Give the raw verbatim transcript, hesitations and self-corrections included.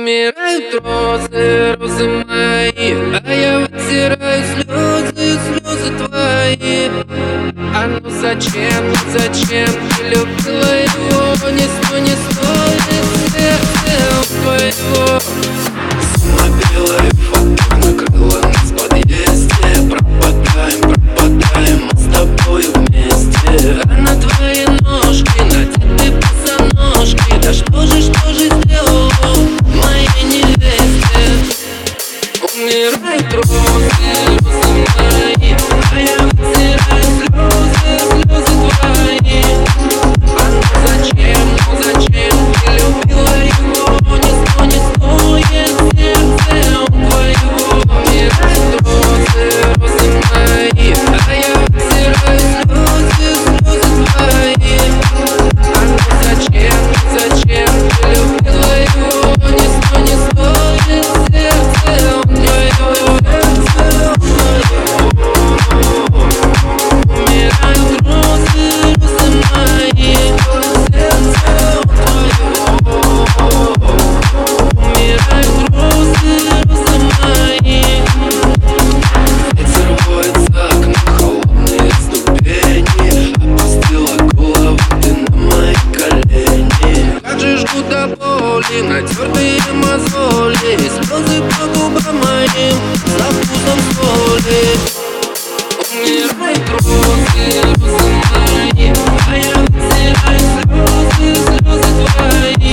Умирают розы, розы мои, а я вытираю слезы, слезы твои. А ну зачем, ну зачем ты любила его? Не стой, не стоит сердце твоего. Зима белая, фото накрыла нас в подъезде. Пропадаем, пропадаем, мы с тобой вместе. А на твои ножки надеты босоножки. Да что же, что же сделал моей невесте? Умирают розы, розы мои, а я вытираю слезы, слезы твои. А ну зачем, ну зачем ты любила его? Не стой, не стоит сердце твоего. Умирают розы, розы мои, а я вытираю слезы, слезы твои. А ну зачем, ну зачем ты любила его? Не стой, не стоит сердце твоего. Умирают розы, розы мои, сердце твоего. Умирают розы, розы мои. Ветер воет за окном, холодные ступени. Опустила голову ты на мои колени. Как же жгут до боли натертые мозоли, слезы по губам моим со вкусом соли. Умирают розы, розы мои, а я вытираю слезы, слезы твои.